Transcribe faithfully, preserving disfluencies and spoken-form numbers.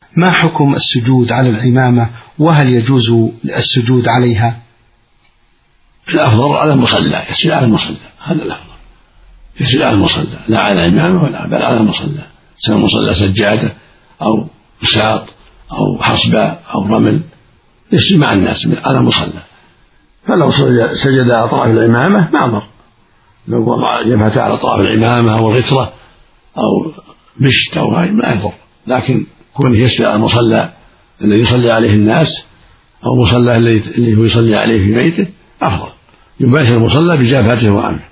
ما حكم السجود على العمامة وهل يجوز السجود عليها؟ الأفضل على المصلى، يسجد على المصلى، هذا الأفضل، يسجد على المصلى لا على العمامة ولا بل على المصلى، سواء مصلى سجادة أو بساط أو حصبة أو رمل، يسجد مع الناس على المصلى. فلو سجد على طرف العمامة ما ضر، لو وضع جبهته على طرف العمامة أو الغترة أو بشت أو غير ما يضر، لكن كونه يسجد على المصلى الذي يصلي عليه الناس أو مصلى الذي هو يصلي عليه في بيته أفضل، يباشر المصلى بجبهته وأنفه.